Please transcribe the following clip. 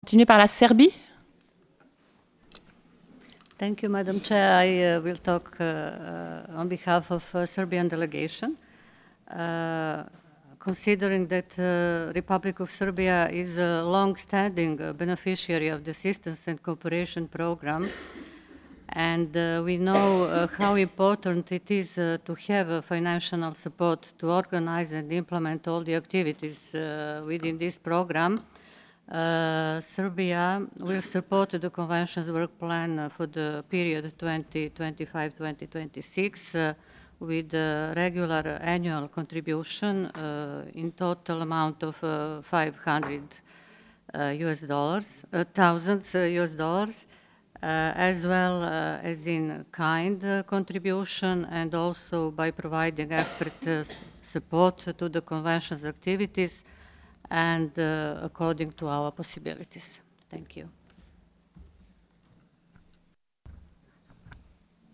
Continuer par la Serbie. Thank you, Madam Chair. I will talk on behalf of Serbian delegation. Considering that Republic of Serbia is a long-standing beneficiary of the Assistance and Cooperation Program, and we know how important it is to have financial support to organize and implement all the activities within this program. Serbia will support the Convention's work plan for the period 2025-2026 with a regular annual contribution in total amount of 500 US dollars, thousands US dollars, as well as in kind contribution, and also by providing expert support to the Convention's activities and according to our possibilities. Thank you.